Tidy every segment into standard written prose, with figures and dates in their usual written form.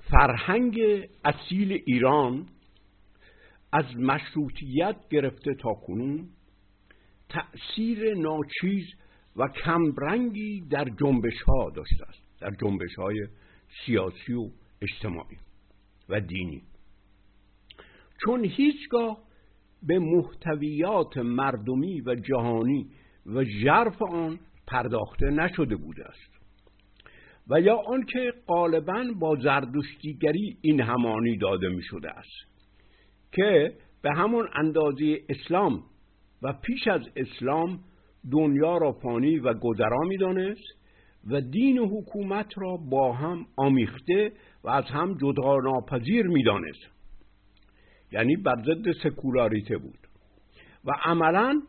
فرهنگ اصیل ایران از مشروطیت گرفته تا کنون تأثیر ناچیز و کمرنگی در جنبش‌ها داشته است، در جنبش‌های سیاسی و اجتماعی و دینی، چون هیچگاه به محتویات مردمی و جهانی و ژرف آن پرداخته نشده بوده است و یا آنکه غالباً با زردشتیگری این همانی داده می شده است که به همون اندازه اسلام و پیش از اسلام دنیا را فانی و گذرا می دانست و دین و حکومت را با هم آمیخته و از هم جدا ناپذیر می دانست، یعنی بر ضد سکولاریته بود و عملاً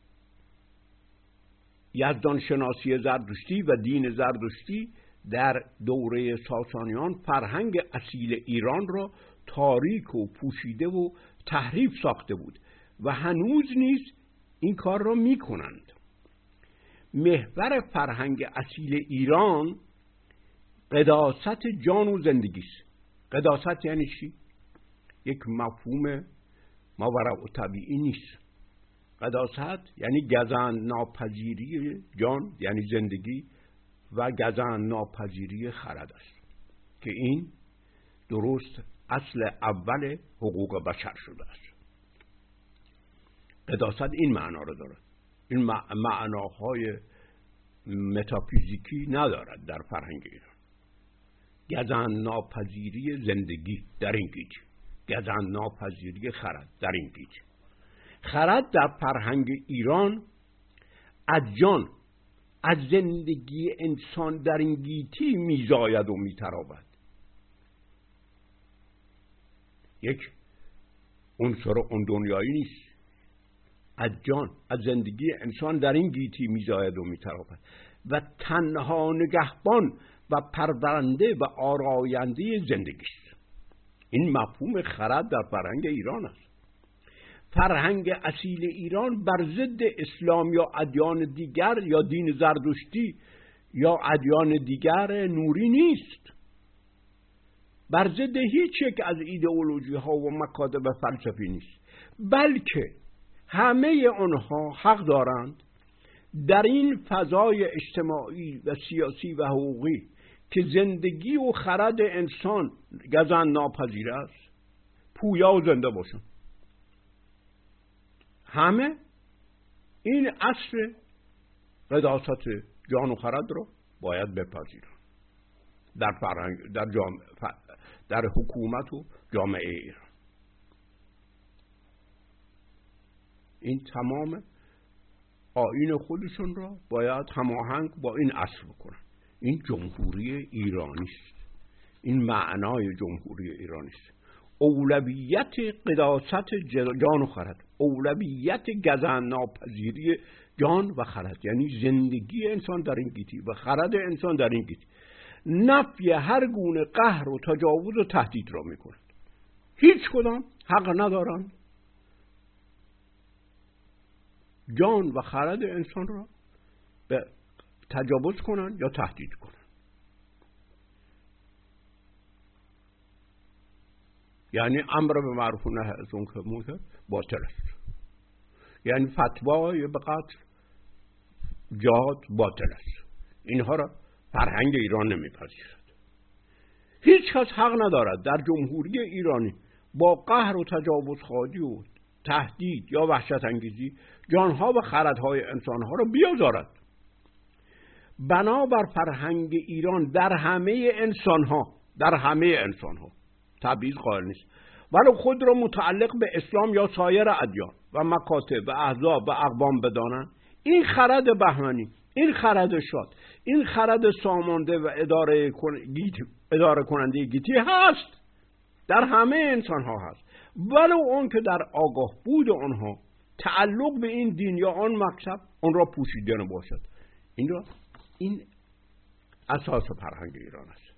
یزدان شناسی زردشتی و دین زردشتی در دوره ساسانیان فرهنگ اصیل ایران را تاریک و پوشیده و تحریف ساخته بود و هنوز نیز این کار را می کنند. محور فرهنگ اصیل ایران قداست جان و زندگی است. قداست یعنی چی؟ یک مفهوم ماورا و طبیعی نیست. قداست یعنی گزند ناپذیری جان یعنی زندگی و گزند ناپذیری خرد است که این درست اصل اول حقوق بشر شده است. قداست این معنا را دارد. این معناهای متافیزیکی ندارد در فرهنگ ایران. گزند ناپذیری زندگی در این گیتی، گزند ناپذیری خرد در این گیتی. خرد در فرهنگ ایران از جان، از زندگی انسان در این گیتی میزاید و میتراود. یک عنصر اون دنیایی نیست. از جان، از زندگی انسان در این گیتی میزاید و میتراود و تنها نگهبان و پرورنده و آراینده زندگی است. این مفهوم خرد در فرهنگ ایران است. فرهنگ اصیل ایران بر ضد اسلام یا ادیان دیگر یا دین زردشتی یا ادیان دیگر نوری نیست. بر ضد هیچ یک از ایدئولوژی ها و مکاتب فلسفی نیست، بلکه همه آنها حق دارند در این فضای اجتماعی و سیاسی و حقوقی که زندگی و خرد انسان گزند ناپذیر است پویا و زنده باشند. همه این اصل قداست جان و خرد را باید بپذیرند در فرهنگ، در حکومت و جامعه ایران. این تمام آیین خودشون را باید هماهنگ با این اصل بکنن. این جمهوری ایرانی است. این معنای جمهوری ایرانی است. اولویت قداست جان و خرد، اولویت گزند ناپذیری جان و خرد، یعنی زندگی انسان در این گیتی و خرد انسان در این گیتی، نفی هر گونه قهر و تجاوز و تهدید را میکنند. هیچ کدام حق ندارند جان و خرد انسان را به تجاوز کنند یا تهدید کنند. یعنی امر به معروف و نهی از منکر باطل است. یعنی فتوای به قتل، جهاد باطل است. اینها را فرهنگ ایران نمیپذیرد. هیچ کس حق ندارد در جمهوری ایرانی با قهر و تجاوز خواهی و تهدید یا وحشت انگیزی جانها و خردهای انسانها را بیازارد. بنابر فرهنگ ایران در همه انسانها تبعیض قائل نیست، ولی خود را متعلق به اسلام یا سایر ادیان و مکاتب و احزاب و اقوام بدانند. این خرد بهمنی، این خرد شاد، این خرد سامانده و اداره کننده گیتی هست، در همه انسان ها هست، ولو اون که در آگاه بود آنها تعلق به این دین یا آن مکتب آن را پوشیده نباشد. این اساس فرهنگ ایران است.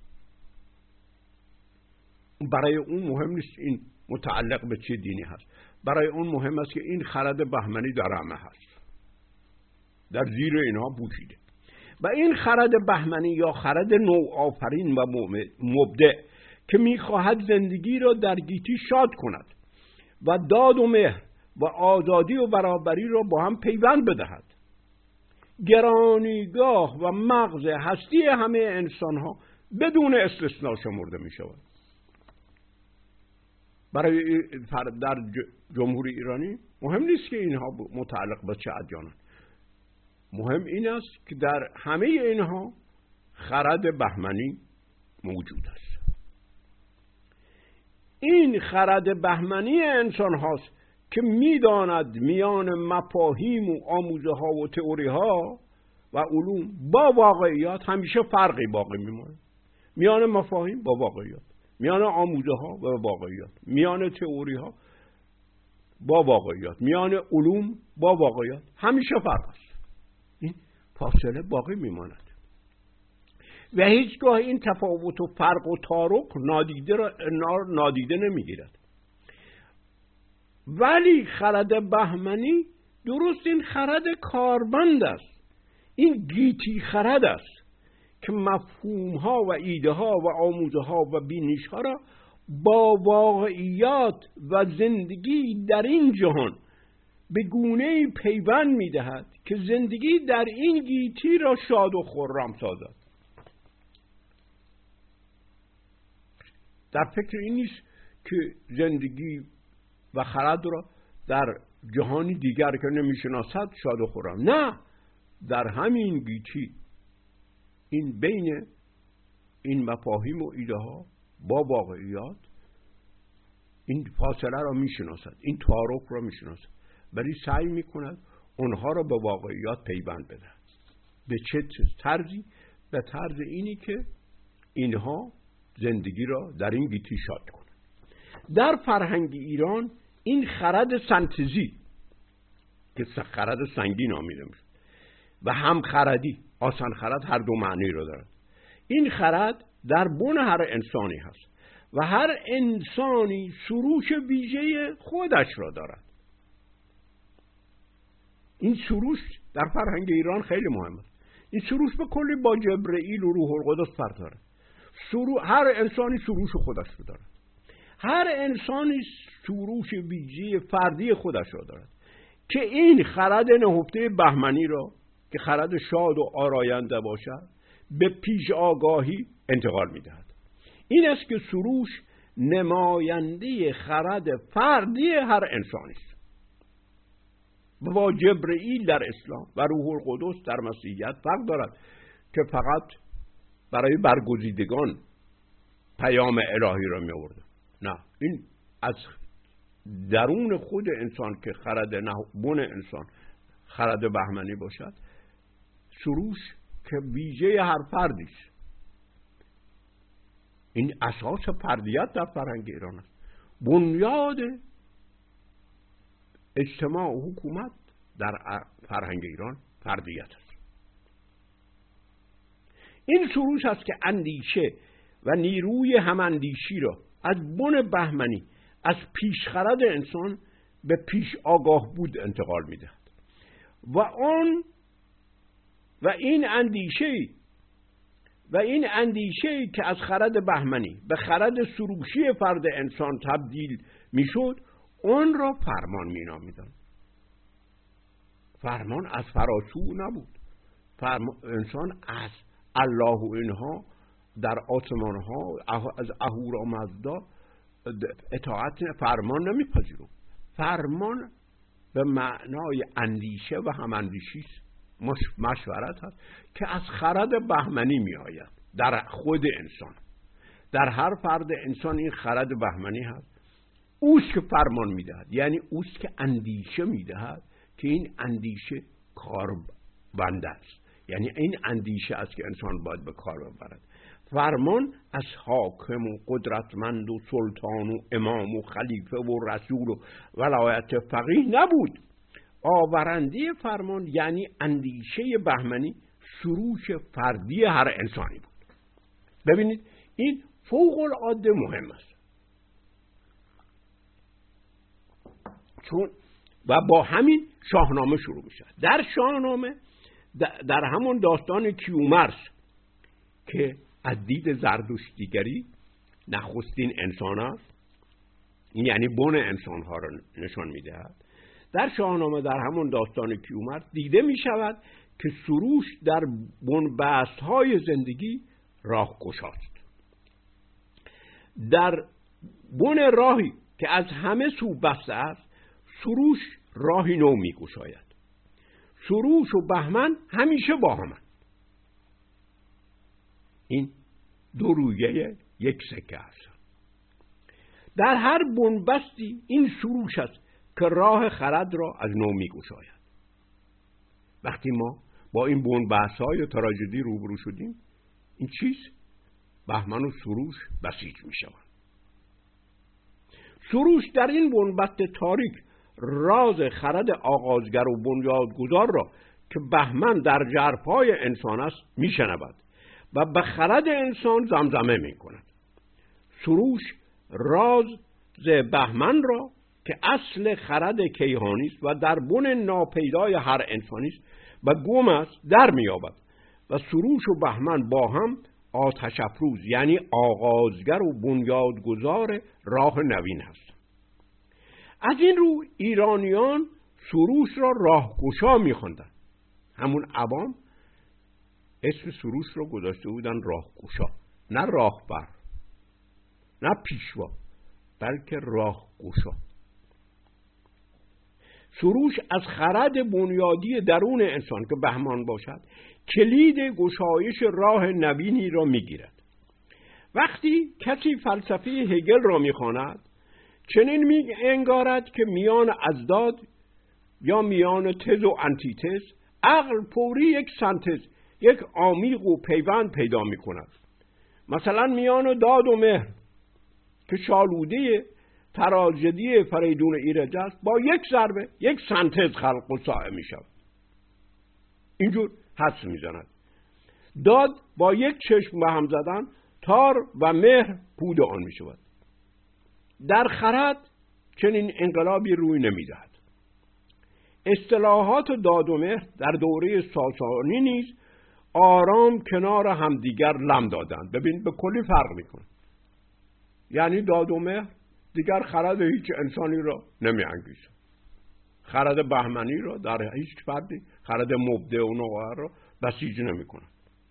برای اون مهم نیست این متعلق به چه دینی هست، برای اون مهم است که این خرد بهمنی در همه هست، در زیر اینها پوشیده. و این خرد بهمنی یا خرد نوآفرین و مبدع که میخواهد زندگی را در گیتی شاد کند و داد و مهر و آزادی و برابری را با هم پیوند بدهد. گرانیگاه و مغز هستی همه انسان ها بدون استثناء شمرده می شود. برای در جمهوری ایرانی مهم نیست که اینها متعلق به چه ادیانند. مهم این است که در همه اینها خرد بهمنی موجود است. این خرد بهمنی انسان هاست که میداند میان مفاهیم و آموزه ها و تئوری ها و علوم با واقعیات همیشه فرقی باقی میمونه. میان مفاهیم با واقعیات، میان آموزه ها و واقعیات، میان تئوری ها با واقعیات، میان علوم با واقعیات همیشه فرق است. این فاصله باقی میماند و هیچگاه این تفاوت و فرق و تارق نادیده نمیگیرد. ولی خرد بهمنی درست این خرد کاربند است، این گیتی خرد است که مفهوم ها و ایده ها و آموزه ها و بینش ها را با واقعیات و زندگی در این جهان به گونه پیوند می دهد که زندگی در این گیتی را شاد و خرم سازد. در فکر این نیست که زندگی و خرد را در جهانی دیگر که نمیشناسد شاد و خرم. نه، در همین گیتی این بین این مفاهیم و ایده ها با واقعیات این فاصله را میشناسد، این تعارف را میشناسد، ولی سعی میکند اونها را به واقعیات پیوند بدهد. به چه طرزی؟ به طرز اینی که اینها زندگی را در این گیتی شاد کنند. در فرهنگ ایران این خرد سنتزی که خرد سنگی نامیده میشه و هم خردی، آسان خرد، هر دو معنی رو دارد. این خرد در بن هر انسانی هست و هر انسانی سروش ویژه خودش را دارد. این سروش در فرهنگ ایران خیلی مهمه. این سروش به کلی با جبرئیل و روح القدس فرق داره. هر انسانی سروش خودش رو دارد. هر انسانی سروش ویژه فردی خودش را دارد که این خرد نهفته بهمنی را که خرد شاد و آراینده باشد به پیش آگاهی انتقال می‌دهد. این است که سروش نماینده خرد فردی هر انسانی است. با جبرئیل در اسلام و روح القدس در مسیحیت فرق دارد که فقط برای برگزیدگان پیام الهی را می آورد. نه، این از درون خود انسان که خرد بن انسان خرد بهمنی باشد، سروش که ویژه هر فردی است. این اساس فردیت در فرهنگ ایران است. بنیاد اجتماع و حکومت در فرهنگ ایران فردیت است. این سروش است که اندیشه و نیروی هماندیشی را از بن بهمنی، از پیشخرد انسان به پیش آگاه بود انتقال می‌دهد و این اندیشه که از خرد بهمنی به خرد سروشی فرد انسان تبدیل میشد، اون را فرمان مینامیدند. فرمان از فراسو نبود. انسان از الله و اینها در آسمان ها از اهورامزدا اطاعت فرمان نمیپذیرد. فرمان به معنای اندیشه و هماندیشی مشورت هست که از خرد بهمنی می آید در خود انسان. در هر فرد انسان این خرد بهمنی هست. اوست که فرمان می دهد، یعنی اوست که اندیشه می دهد که این اندیشه کاربند است. یعنی این اندیشه است که انسان باید به کار ببرد. فرمان از حاکم و قدرتمند و سلطان و امام و خلیفه و رسول و ولایت فقیه نبود. آورنده فرمان یعنی اندیشه بهمنی سروش فردی هر انسانی بود. ببینید این فوق العاده مهم است. چون و با همین شاهنامه شروع میشه. در شاهنامه در همون داستان کیومرث که از دید زردشتیگری نخستین انسان است، این یعنی بن انسانها را نشان می‌دهد. در شاهنامه در همون داستان کیومرث دیده می‌شود که سروش در بن‌بست‌های زندگی راهگشاست. در بن راهی که از همه سو بسته است، سروش راهی نو می‌گشاید. سروش و بهمن همیشه با همند. این دو رویه یک سکه است. در هر بنبستی این سروش است که راه خرد را از نو می‌گشاید. وقتی ما با این بنبست‌های تراژدی روبرو شدیم، این چیز بهمن و سروش بسیج می‌شوند. سروش در این بنبست تاریک راز خرد آغازگر و بنیادگذار را که بهمن در ژرفای انسان است میشنود و به خرد انسان زمزمه میکند. سروش راز بهمن را که اصل خرد کیهانی است و در بن ناپیدای هر انسانی است و گم است در مییابد و سروش و بهمن با هم آتش افروز یعنی آغازگر و بنیادگذار راه نوین هستند. از این رو ایرانیان سروش را راهگشا می‌خواندند. همون عوام اسم سروش را گذاشته بودن راهگشا، نه راهبر، نه پیشوا، بلکه راهگشا. سروش از خرد بنیادی درون انسان که بهمان باشد کلید گشایش راه نوینی را می‌گیرد. وقتی کسی فلسفه هگل را می‌خواند، چنین می‌انگارد که میان اضداد یا میان تز و آنتیتز عقل فوری یک سنتز، یک عمیق و پیوند پیدا می‌کند. مثلا میان داد و مهر که شالوده تراژدی فریدون ایرج است، با یک ضربه یک سنتز خلق و سائه می‌شود. اینجور حدس می‌زند. داد با یک چشم به هم زدن تار و مهر پود آن می‌شود. در خرد چنین انقلابی روی نمی‌دهد. اصطلاحات داد و مهر در دوره ساسانی نیز آرام کنار همدیگر لم دادند. ببین به کلی فرق می‌کنه. یعنی داد و مهر دیگر خرد هیچ انسانی را نمی‌انگیزد. خرد بهمنی را در هیچ فردی، خرد مبدع و نوآور را بسیج نمی‌کند.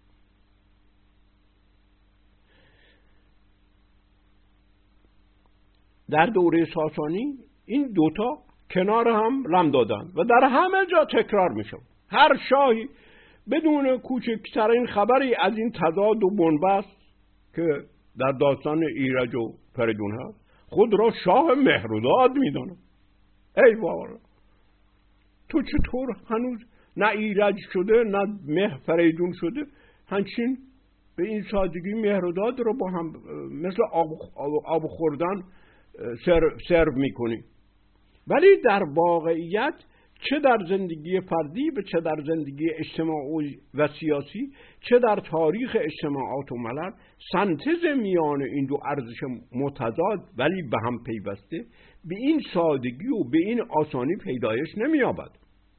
در دوره ساسانی این دوتا کنار هم لم دادند و در همه جا تکرار می‌شد. هر شاهی بدون کوچکترین خبری از این تضاد و بنبست که در داستان ایرج و فریدون هست خود را شاه مهرداد می‌داند. ای بابا، تو چطور هنوز نه ایرج شده نه فریدون شده همچین به این سادگی مهرداد رو با هم مثل آب خوردن سرو میکنی؟ ولی در واقعیت چه در زندگی فردی و چه در زندگی اجتماعی و سیاسی، چه در تاریخ اجتماعات و ملل، سنتز میان این دو ارزش متضاد ولی به هم پیوسته به این سادگی و به این آسانی پیدایش نمی‌یابد.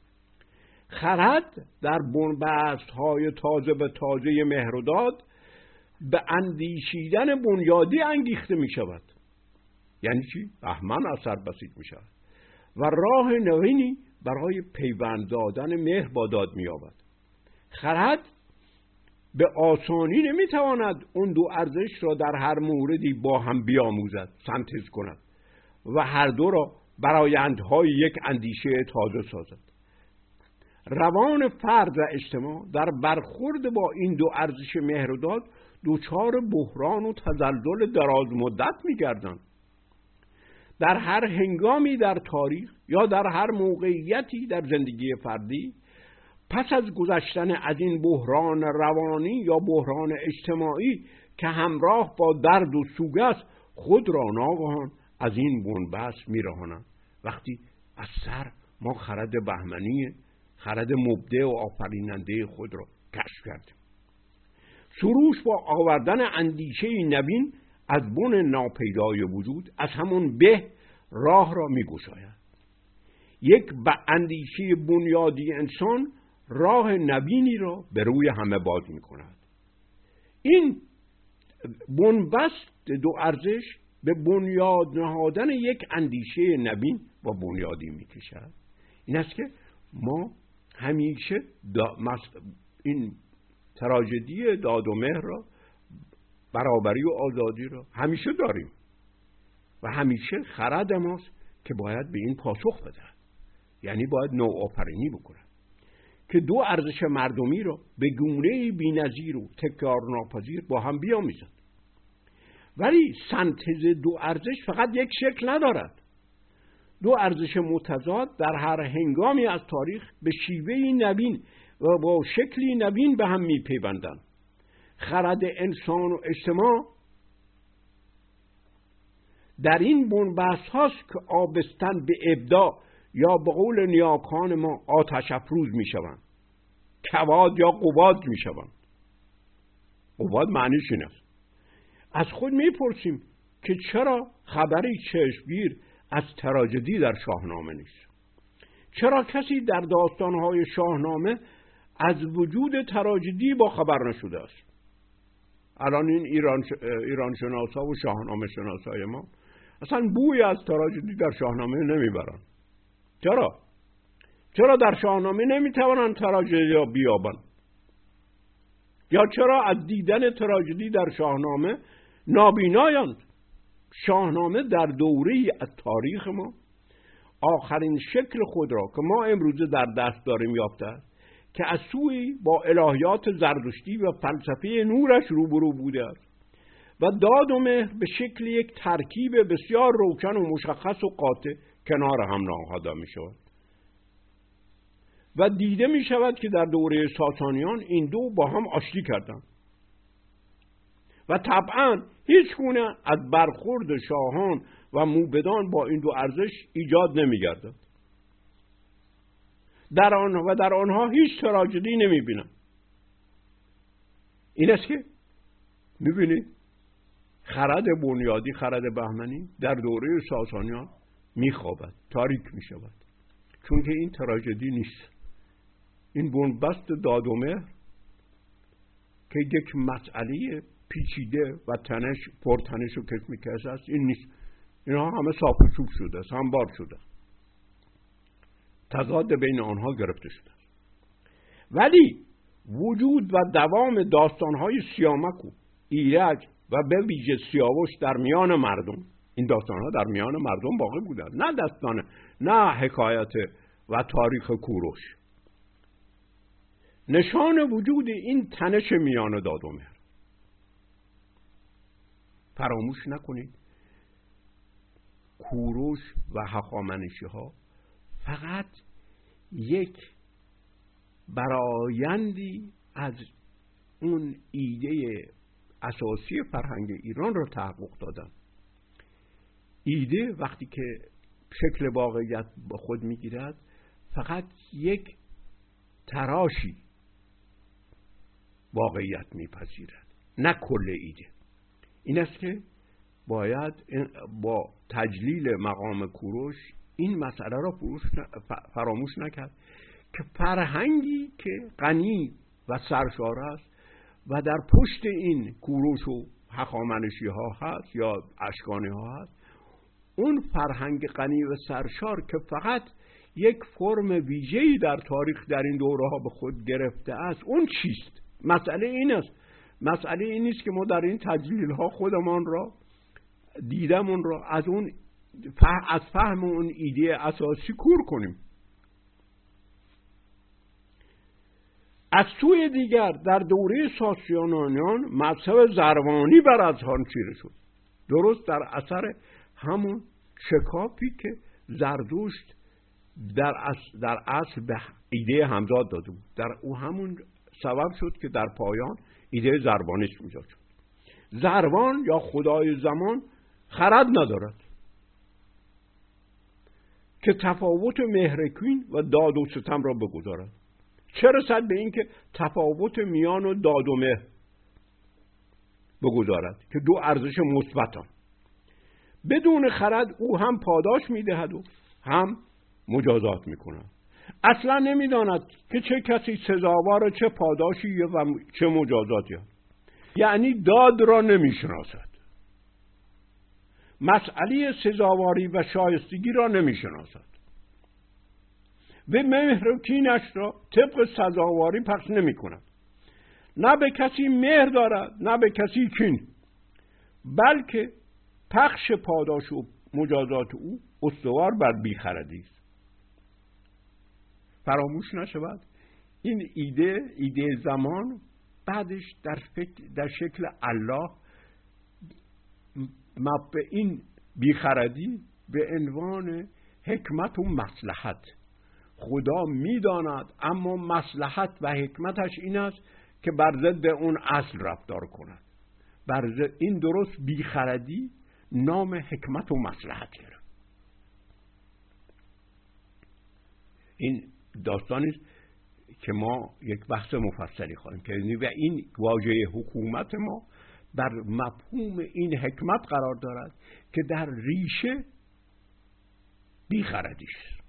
خرد در بنبست‌های تازه به تازه مهرداد به اندیشیدن بنیادی انگیخته می‌شود. یعنی چی؟ بهمن اثر بسیط می‌شود و راه نوینی برای پیوند دادن مهر با داد می‌یابد. خرد به آسانی نمی‌تواند اون دو ارزش را در هر موردی با هم بیاموزد، سنتز کند و هر دو را برآیندهای یک اندیشه تازه سازد. روان فرد و اجتماع در برخورد با این دو ارزش مهر و داد دچار بحران و تزلزل دراز مدت می‌گردند. در هر هنگامی در تاریخ یا در هر موقعیتی در زندگی فردی پس از گذشتن از این بحران روانی یا بحران اجتماعی که همراه با درد و سوگ است، خود را ناگهان از این بنبست می‌رهانند. وقتی از سر ما خرد بهمنی، خرد مبدع و آفریننده خود را کشف کردیم. سروش با آوردن اندیشه نوین از بن ناپیدای وجود از همون به راه را می‌گشاید. یک به اندیشه بنیادی انسان راه نوینی را به روی همه باز می‌کند. این بنبست دو ارزش به بنیاد نهادن یک اندیشه نوین و بنیادی میکشد. این است که ما همیشه این تراژدی داد و مهر را، برابری و آزادی را همیشه داریم و همیشه خرد ماست که باید به این پاسخ بده، یعنی باید نوآفرینی بکنه که دو ارزش مردمی را به گونه بی‌نظیر و تکرارناپذیر با هم بیامیزد. ولی سنتز دو ارزش فقط یک شکل ندارد. دو ارزش متضاد در هر هنگامی از تاریخ به شیوهی نوین و با شکلی نوین به هم میپیوندند. خرد انسان و اجتماع در این بنبست هاست که آبستن به ابداع یا به قول نیاکان ما آتش افروز میشوند، کواد یا قواد میشوند. قواد معنیش این است. از خود میپرسیم که چرا خبری چشمگیر از تراژدی در شاهنامه نیست؟ چرا کسی در داستانهای شاهنامه از وجود تراژدی با خبر نشده است؟ الان این ایران شناسا و شاهنامه شناسای ما اصلا بوی از تراژدی در شاهنامه نمیبرن. چرا در شاهنامه نمیتوانند تراژدی را بیابند؟ یا چرا از دیدن تراژدی در شاهنامه نابینایند؟ شاهنامه در دوره‌ای از تاریخ ما آخرین شکل خود را که ما امروزه در دست داریم یافته است که از سوی با الهیات زردشتی و فلسفه نورش روبرو بوده است و داد و مهر به شکل یک ترکیب بسیار روشن و مشخص و قاطع کنار هم نهاده می شود و دیده می شود که در دوره ساسانیان این دو با هم آشتی کردند و طبعا هیچ گونه از برخورد شاهان و موبدان با این دو ارزش ایجاد نمی گردد. در آنها هیچ تراژدی نمی بینم. این است که می بینید خرد بنیادی، خرد بهمنی در دوره ساسانیان می خوابد، تاریک می شود، چون که این تراژدی نیست. این بنبست داد و مهر که یک مسئله پیچیده و پرتنش و کشمکش است، این نیست. اینها همه صاف و چوب شده است، هموار شده، تضاد بین آنها گرفته شده است. ولی وجود و دوام داستانهای سیامک و ایرج و به ویژه سیاوش در میان مردم، این داستانها در میان مردم باقی بودند، نه داستان، نه حکایت و تاریخ کوروش. نشان وجود این تنش میان داد و مهر. فراموش نکنید کوروش و هخامنشی ها فقط یک برآیندی از اون ایده اساسی فرهنگ ایران را تحقق دادن. ایده وقتی که شکل واقعیت با خود میگیرد فقط یک تراشی واقعیت میپذیرد، نه کل ایده. این است که باید با تجلیل مقام کوروش این مسئله را فراموش نکرد که فرهنگی که غنی و سرشار است و در پشت این کوروش و هخامنشی ها هست یا اشکانی ها هست، اون فرهنگ غنی و سرشار که فقط یک فرم ویژه‌ای در تاریخ در این دوره ها به خود گرفته است، اون چیست؟ مسئله این است. مسئله این نیست که ما در این تجلیل ها خودمان را، دیدمون را از فهم اون ایده اساسی کور کنیم. از سوی دیگر در دوره ساسانیان مذهب زروانی بر اذهان چیره شد، درست در اثر همون شکافی که زردشت در اصل به ایده همزاد داده بود. در او همون سبب شد که در پایان ایده زروانیسم ایجاد شد. زروان یا خدای زمان خرد ندارد که تفاوت مهرکین و داد و ستم را بگذارد، چه رسد به این که تفاوت میان و داد و مهر بگذارد که دو ارزش مثبتند. بدون خرد او هم پاداش میدهد و هم مجازات میکند. اصلا نمیداند که چه کسی سزاوار چه پاداشی و چه مجازاتی است. یعنی داد را نمیشناسد، مسئله سزاواری و شایستگی را نمیشناسد و مهر و کینش را طبق سزاواری پخش نمی کند. نه به کسی مهر دارد نه به کسی کین، بلکه پخش پاداش و مجازات او استوار بر بیخردی است. فراموش نشود این ایده زمان بعدش در شکل الله به این بیخردی به عنوان حکمت و مصلحت. خدا میداند اما مصلحت و حکمتش این است که بر ضد اون اصل رفتار کند. بر ضد این درست بیخردی نام حکمت و مصلحت گرفت. این داستانی است که ما یک بحث مفصلی خواهیم کرد و این واژه حکومت ما بر مفهوم این حکمت قرار دارد که در ریشه بیخردی است.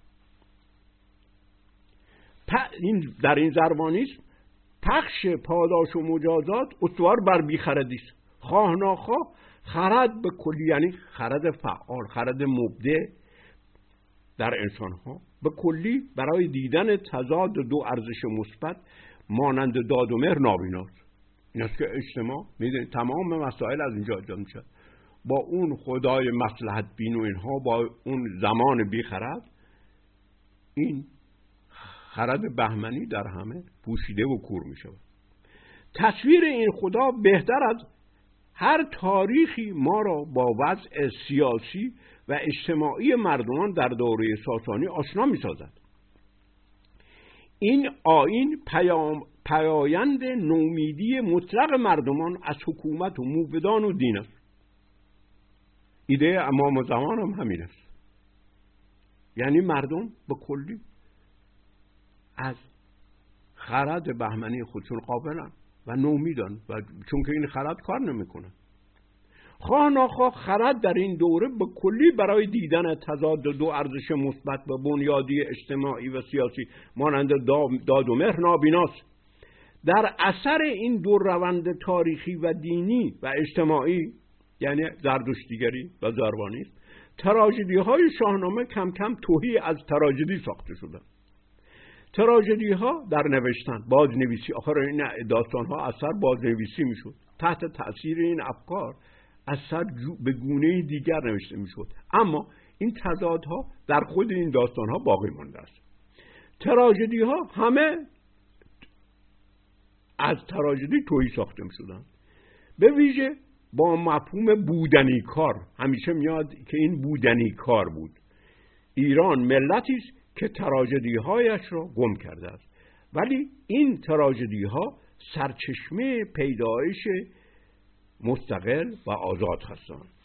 در این زربانیسم پخش پاداش و مجازات استوار بر بیخردی است. خواه ناخواه خرد به کلی، یعنی خرد فعال، خرد مبدع در انسان ها به کلی برای دیدن تضاد دو ارزش مثبت مانند داد و مهر نابیناست. این است که اجتماع میدونید تمام مسائل از اینجا ایجاد میشه. با اون خدای مصلحت بین و اینها، با اون زمان بیخرد، این خرد بهمنی در همه پوشیده و کور می شود. تصویر این خدا بهتر از هر تاریخی ما را با وضع سیاسی و اجتماعی مردمان در دوره ساسانی آشنا می سازد. این آیین پیایند نومیدی مطلق مردمان از حکومت و موبدان و دین است. ایده امام زمان هم همین است. یعنی مردم به کلی از خرد بهمنی خودشون قابلن و نومیدن و چون که این خرد کار نمیکنه. خواه ناخواه خرد در این دوره به کلی برای دیدن تضاد دو ارزش مثبت و بنیادی اجتماعی و سیاسی مانند داد و مهر نابیناست. در اثر این دو روند تاریخی و دینی و اجتماعی، یعنی زردشتیگری و زربانیسم، تراژدی های شاهنامه کم کم تهی از تراژدی ساخته شدند. تراژدی ها در نوشتن، بازنویسی، آخر این داستان ها اثر بازنویسی میشد. تحت تأثیر این افکار اثر به گونه دیگر نوشته میشد، اما این تضادها در خود این داستان ها باقی مانده است. تراژدی ها همه از تراژدی تویی ساخته میشدند، به ویژه با مفهوم بودنی کار. همیشه میاد که این بودنی کار بود. ایران ملتی است که تراژدی هایش را گم کرده است، ولی این تراژدی ها سرچشمه پیدایش مستقل و آزاد هستند.